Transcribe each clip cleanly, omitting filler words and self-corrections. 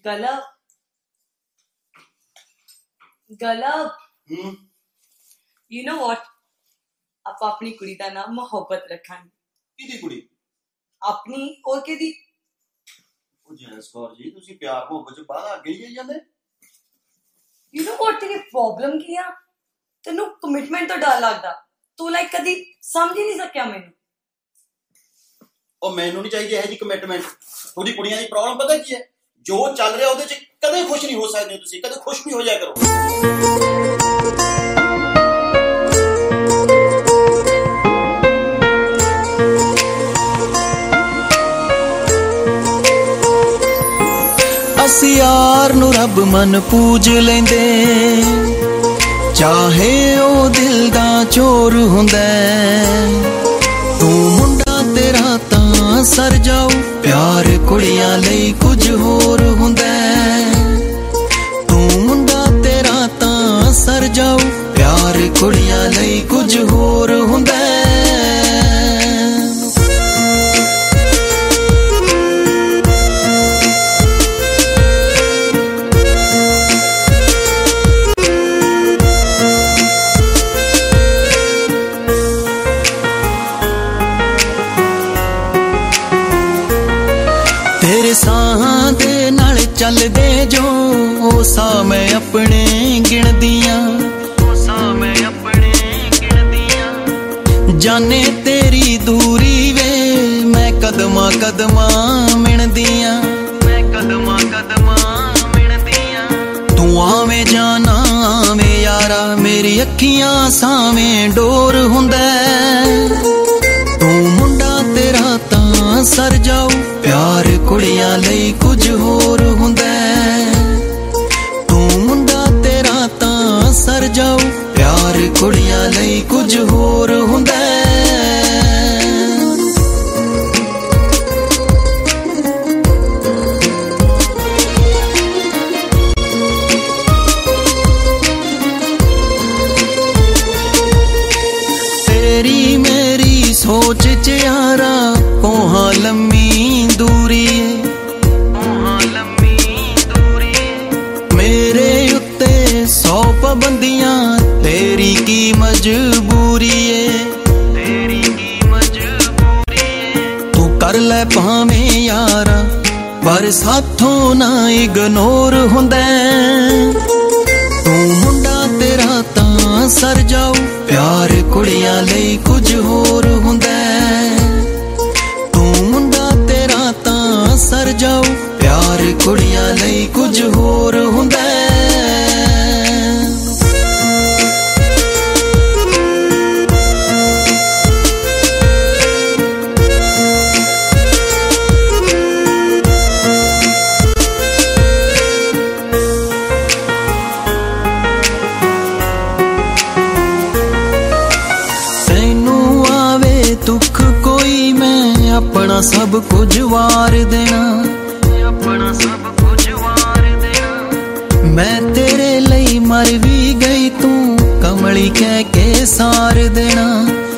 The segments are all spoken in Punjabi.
ਗਲਬ ਯੂ ਨੋ ਵਾਟ, ਆਪਾਂ ਆਪਣੀ ਕੁੜੀ ਦਾ ਨਾਮ ਮੁਹੱਬਤ ਰੱਖਾਂਗੇ। ਕਿਹਦੀ ਕੁੜੀ? ਆਪਣੀ, ਹੋਰ ਕਿਹਦੀ? ਉਹ ਜੈਸ ਕੌਰ ਜੀ, ਤੁਸੀਂ ਪਿਆਰ ਮੁਹੱਬਤ ਚ ਬਾਹਰ ਅੱਗੇ ਹੀ ਜਾਈ ਜਾਂਦੇ। ਯੂ ਨੋ ਵਾਟ, ਤੇਰੀ ਪ੍ਰੋਬਲਮ ਕੀ ਆ? ਤੈਨੂੰ ਕਮਿਟਮੈਂਟ ਤੋਂ ਡਰ ਲੱਗਦਾ। ਤੂੰ ਲਾਈਕ ਕਦੀ ਸਮਝ ਹੀ ਨਹੀਂ ਸਕਿਆ ਮੈਨੂੰ। ਉਹ ਮੈਨੂੰ ਨਹੀਂ ਚਾਹੀਦੀ ਇਹ ਜੀ ਕਮਿਟਮੈਂਟ। ਉਹਦੀ ਕੁੜੀਆਂ ਦੀ ਪ੍ਰੋਬਲਮ ਪਤਾ ਕੀ ਹੈ? ਜੋ ਚੱਲ ਰਿਹਾ ਉਹਦੇ ਚ ਕਦੇ ਖੁਸ਼ ਨਹੀਂ ਹੋ ਸਕਦੇ ਤੁਸੀਂ, ਕਦੇ ਖੁਸ਼ ਵੀ ਹੋ ਜਾਇਆ ਕਰੋ। ਅਸੀਂ ਯਾਰ ਨੂੰ ਰੱਬ ਮਨ ਪੂਜ ਲੈਂਦੇ, ਚਾਹੇ ਉਹ ਦਿਲ ਦਾ ਚੋਰ ਹੁੰਦਾ। ਤੂੰ ਮੁੰਡਾ ਤੇਰਾ ਤਾਂ ਸਰ ਜਾਊ, ਪਿਆਰ ਕੁੜੀਆਂ ਲਈ ਕੁਝ ਹੋਰ ਹੁੰਦਾ। ਤੂੰ ਮੁੰਡਾ ਤੇਰਾ ਤਾਂ ਸਰ ਜਾਊ, ਪਿਆਰ ਕੁੜੀਆਂ ਲਈ ਕੁਝ ਹੋਰ ਹੁੰਦਾ। ਤੇਰੇ ਸਾਹਾਂ ਦੇ ਨਾਲ ਚੱਲਦੇ ਜੋ ਉਹ ਸਾਹ ਮੈਂ ਆਪਣੇ ਗਿਣਦੀਆਂ, ਜਾਨੇ ਤੇਰੀ ਦੂਰੀ ਵੇ ਮੈਂ ਕਦਮਾਂ ਕਦਮਾਂ ਮਿਣਦੀਆਂ। ਤੂੰ ਆਵੇਂ ਜਾਣਾ ਆਵੇਂ ਯਾਰਾ, ਮੇਰੀ ਅੱਖੀਆਂ ਸਾਵੇਂ ਡੋਰ ਹੁੰਦਾ। ਤੂੰ ਮੁੰਡਾ ਤੇਰਾ ਤਾਂ ਸਰ ਜਾਊ, ਪਿਆਰ ਕੁੜੀਆਂ ਲਈ ਕੁਝ ਹੋਰ ਹੁੰਦਾ। ਤੂੰ ਮੁੰਡਾ ਤੇਰਾ ਤਾਂ ਸਰ ਜਾਊ, ਪਿਆਰ ਕੁੜੀਆਂ ਲਈ ਕੁਝ ਹੋਰ ਹੁੰਦਾ। ਤੇਰੀ ਮੇਰੀ ਸੋਚ ਚ ਯਾਰਾ ਕੋਹਾਂ ਲੰਮੀ ਦੂਰੀ ਏ, ਮੇਰੇ ਉੱਤੇ 100 ਪਾਬੰਦੀਆਂ, ਤੇਰੀ ਕੀ ਮਜਬੂਰੀ ਏ। ਤੂੰ ਕਰ ਲੈ ਭਾਵੇਂ ਯਾਰਾ, ਪਰ ਸਾਥੋਂ ਨਾ ਇਗਨੋਰ ਹੁੰਦਾ। ਤੂੰ ਮੁੰਡਾ ਤੇਰਾ ਤਾਂ ਸਰ ਜਾਊ, ਪਿਆਰ ਕੁੜੀਆਂ ਲਈ ਕੁਝ ਹੋਰ ਹੁੰਦਾ। ਤੂੰ ਮੁੰਡਾ ਤੇਰਾ ਤਾਂ ਸਰ ਜਾਊ, ਪਿਆਰ ਕੁੜੀਆਂ ਲਈ ਕੁਝ ਹੋਰ ਹੁੰਦਾ। ਤੈਨੂੰ ਆਵੇ ਦੁੱਖ ਕੋਈ, ਮੈਂ ਆਪਣਾ ਸਭ ਕੁਝ ਵਾਰ ਦੇਣਾ। ਮੈਂ ਤੇਰੇ ਲਈ ਮਰ ਵੀ ਗਈ, ਤੂੰ ਕਮਲੀ ਕਹਿ ਕੇ ਸਾਰ ਦੇਣਾ।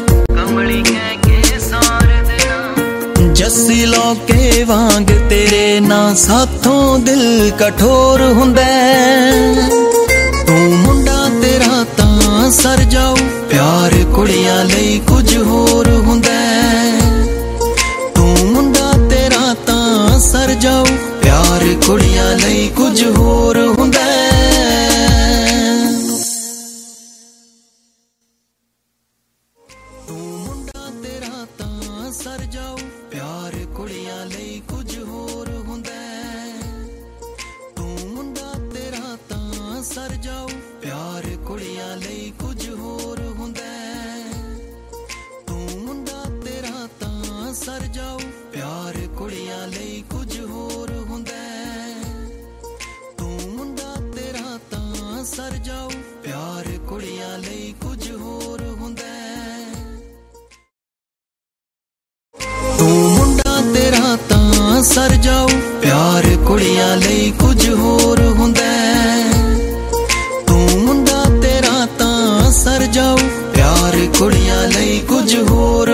ਜੱਸੀ ਲੋਕੇ ਵਾਂਗ ਤੇਰੇ ਨਾਂ ਸਾਥੋਂ ਦਿਲ ਕਠੋਰ ਹੁੰਦਾ। ਤੂੰ ਮੁੰਡਾ ਤੇਰਾ ਤਾਂ ਸਰ ਜਾਊ, ਪਿਆਰ ਕੁੜੀਆਂ ਲਈ ਕੁਝ ਹੋਰ ਹੁੰਦਾ। ਤੂੰ ਮੁੰਡਾ ਤੇਰਾ ਤਾਂ ਸਰ ਜਾਊ, ਪਿਆਰ ਕੁੜੀਆਂ ਲਈ ਕੁਝ ਹੋਰ ਹੁੰਦਾ। ਤੂੰ ਮੁੰਡਾ ਤੇਰਾ ਤਾਂ ਸਰ ਜਾਊ, ਪਿਆਰ ਕੁੜੀਆਂ ਲਈ ਕੁਝ ਹੋਰ ਹੁੰਦਾ। ਤੂੰ ਮੁੰਡਾ ਤੇਰਾ ਤਾਂ ਸਰ ਜਾਊ, ਪਿਆਰ ਕੁੜੀਆਂ ਲਈ ਕੁਝ ਹੋਰ ਹੁੰਦਾ। ਤੂੰ ਮੁੰਡਾ ਤੇਰਾ ਤਾਂ ਸਰ ਜਾਊ, ਪਿਆਰ ਕੁੜੀਆਂ ਲਈ ਕੁਝ ਹੋਰ ਹੁੰਦਾ। ਤੂੰ ਮੁੰਡਾ ਤੇਰਾ ਤਾਂ ਸਰ ਜਾਊ, ਪਿਆਰ ਕੁੜੀਆਂ ਲਈ ਕੁਝ ਹੋਰ ਹੁੰਦਾ। ਤੂੰ ਮੁੰਡਾ ਤੇਰਾ ਤਾਂ ਸਰ ਜਾਊ, ਪਿਆਰ ਕੁੜੀਆਂ ਲਈ ਕੁਝ ਹੋਰ ਹੁੰਦਾ। ਤੂੰ ਮੁੰਡਾ ਤੇਰਾ ਤਾਂ ਸਰ ਜਾਊ, ਪਿਆਰ ਕੁੜੀਆਂ ਲਈ ਕੁਝ ਹੋਰ